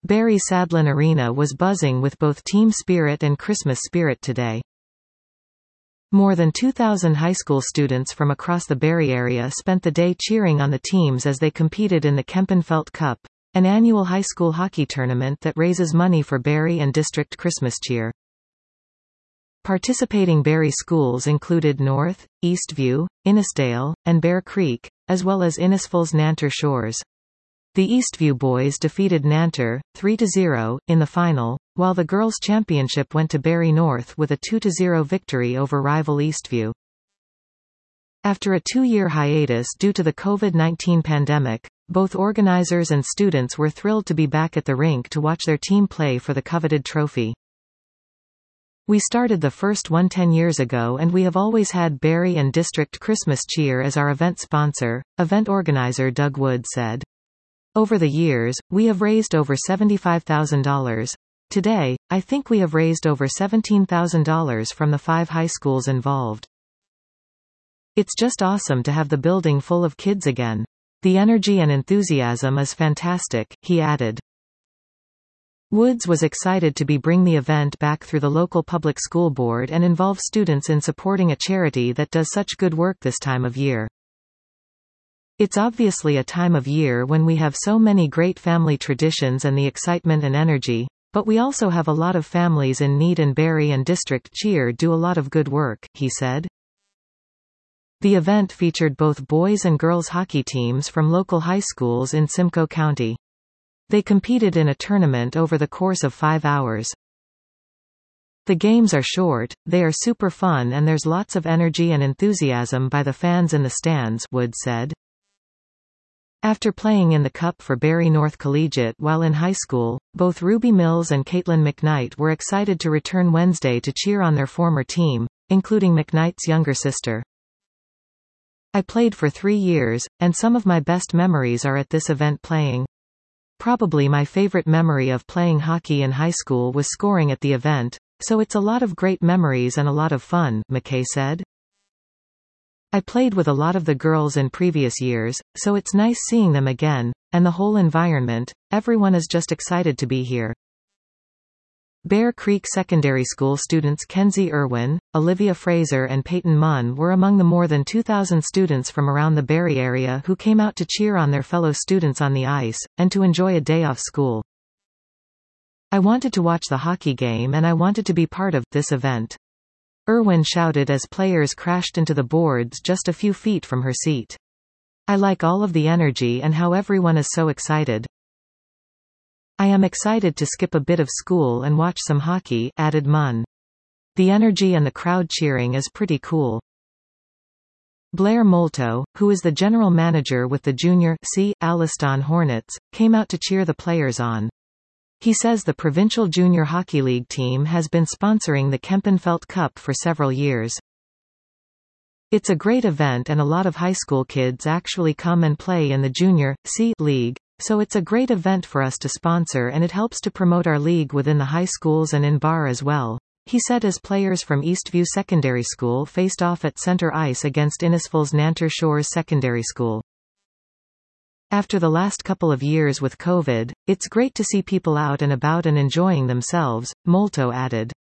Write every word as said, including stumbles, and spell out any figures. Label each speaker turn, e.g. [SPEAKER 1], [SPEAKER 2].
[SPEAKER 1] Barry Sadlin Arena was buzzing with both team spirit and Christmas spirit today. More than two thousand high school students from across the Barry area spent the day cheering on the teams as they competed in the Kempenfelt Cup, an annual high school hockey tournament that raises money for Barry and district Christmas cheer. Participating Barry schools included North, Eastview, Innisdale, and Bear Creek, as well as Innisfalls Nanter Shores. The Eastview boys defeated Nanter, three to zero, in the final, while the girls' championship went to Barry North with a two to zero victory over rival Eastview. After a two-year hiatus due to the COVID nineteen pandemic, both organizers and students were thrilled to be back at the rink to watch their team play for the coveted trophy. "We started the first one ten years ago and we have always had Barry and District Christmas Cheer as our event sponsor," event organizer Doug Wood said. "Over the years, we have raised over seventy-five thousand dollars. Today, I think we have raised over seventeen thousand dollars from the five high schools involved. It's just awesome to have the building full of kids again. The energy and enthusiasm is fantastic," he added. Woods was excited to be bring the event back through the local public school board and involve students in supporting a charity that does such good work this time of year. "It's obviously a time of year when we have so many great family traditions and the excitement and energy, but we also have a lot of families in need and Barry and District Cheer do a lot of good work," he said. The event featured both boys and girls hockey teams from local high schools in Simcoe County. They competed in a tournament over the course of five hours. "The games are short, they are super fun and there's lots of energy and enthusiasm by the fans in the stands," Wood said. After playing in the Cup for Barry North Collegiate while in high school, both Ruby Mills and Caitlin McKnight were excited to return Wednesday to cheer on their former team, including McKnight's younger sister. "I played for three years, and some of my best memories are at this event playing. Probably my favorite memory of playing hockey in high school was scoring at the event, so it's a lot of great memories and a lot of fun," McKay said. "I played with a lot of the girls in previous years, so it's nice seeing them again, and the whole environment, everyone is just excited to be here." Bear Creek Secondary School students Kenzie Irwin, Olivia Fraser and Peyton Munn were among the more than two thousand students from around the Barry area who came out to cheer on their fellow students on the ice, and to enjoy a day off school. "I wanted to watch the hockey game and I wanted to be part of this event," Irwin shouted as players crashed into the boards just a few feet from her seat. "I like all of the energy and how everyone is so excited. I am excited to skip a bit of school and watch some hockey," added Munn. "The energy and the crowd cheering is pretty cool." Blair Molto, who is the general manager with the Junior C. Alliston Hornets, came out to cheer the players on. He says the Provincial Junior Hockey League team has been sponsoring the Kempenfelt Cup for several years. "It's a great event and a lot of high school kids actually come and play in the Junior C. League. So it's a great event for us to sponsor and it helps to promote our league within the high schools and in Bar as well," he said as players from Eastview Secondary School faced off at center ice against Innisfalls Nanter Shores Secondary School. "After the last couple of years with COVID, it's great to see people out and about and enjoying themselves," Molto added.